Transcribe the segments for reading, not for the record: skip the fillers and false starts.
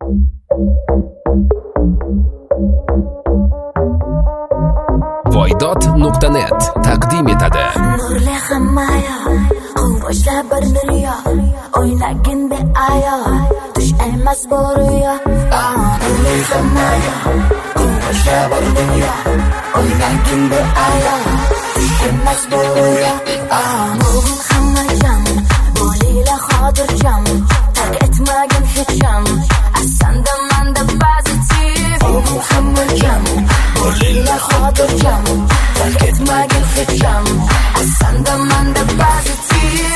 Voydod.net taqdim etadi. Nurli hammayo, quvvashlar bir dunyo, o'ynagin beayo, tush emas bu ro'yo. Nurli hammayo, quvvashlar bir dunyo, o'ynagin beayo, tush emas bu ro'yo. Bugun hamma jam, bo'linglar xotirjam, tark etmagin hech ham, asanda manda pozitiv. Bugun hamma jam, bo'linglar xotirjam, tark etmagin hech ham, asanda manda pozitiv.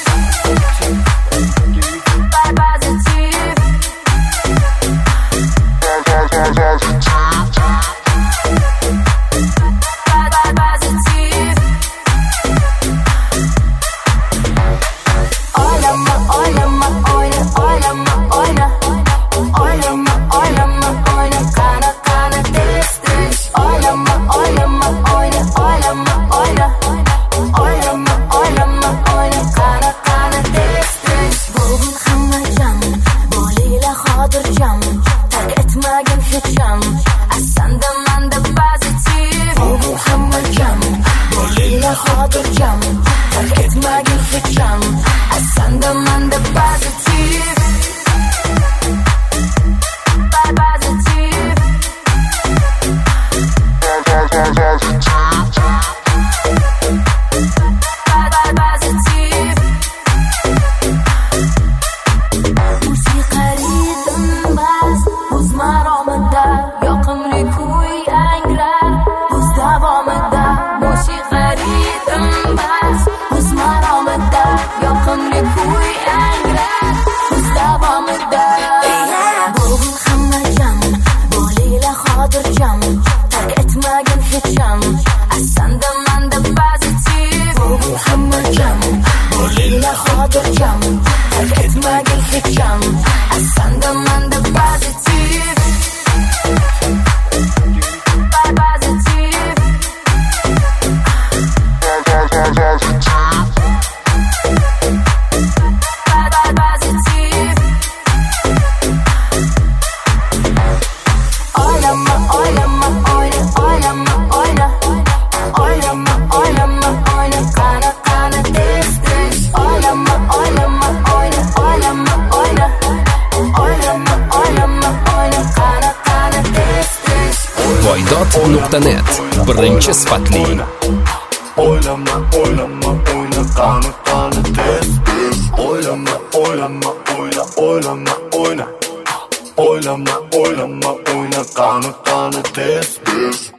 Xotirjam, tark etmagin hech ham, asanda manda pozitiv. Musiqa ritmas, o'z maromida, yoqimli kuy anglar, o'z davomida. Musiqa ritmas, o'z maromida, yoqimli kuy anglar, o'z davomida. Bugun hamma jam, bo'linglar xotirjam, tark etmagin hech ham, asanda manda pozitiv. Bugun hamma jam, bo'linglar xotirjam, tark etmagin hech ham, asanda manda pozitiv. Voydod.net birinchi sifatli. Oylama, oylama, oyna, qani tez. Oylama, oylama, oyna, oylama, oyna. Oylama, oylama, oyna, qani tez.